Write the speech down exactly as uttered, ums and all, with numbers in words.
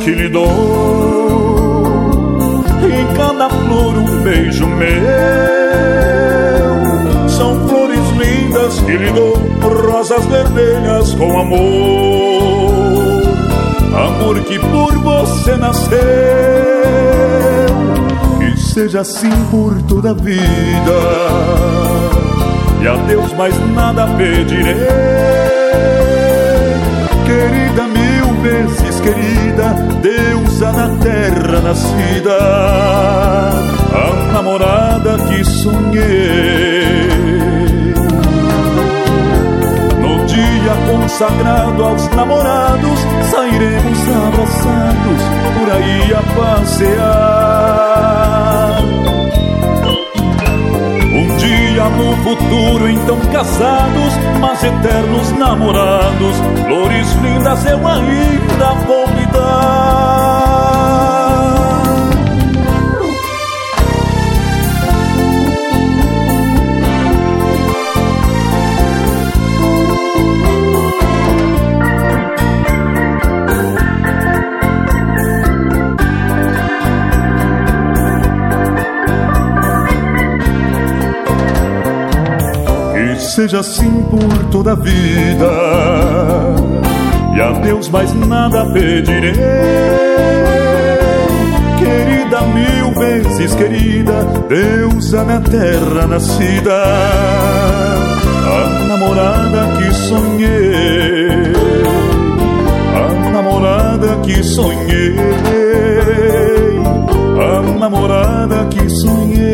que lhe dou, em cada flor um beijo meu. São flores lindas que lhe dou, rosas vermelhas com amor, amor que por você nasceu. Que seja assim por toda a vida, e a Deus mais nada pedirei. Querida, mil vezes querida, deusa na terra nascida, a namorada que sonhei. No dia consagrado aos namorados, sairemos abraçados por aí a passear. Um dia no futuro, então casados, mas eternos namorados, flores lindas eu ainda vou lhe dar. Seja assim por toda a vida, e a Deus mais nada pedirei. Querida, mil vezes querida, deusa na terra nascida, a namorada que sonhei, a namorada que sonhei, a namorada que sonhei.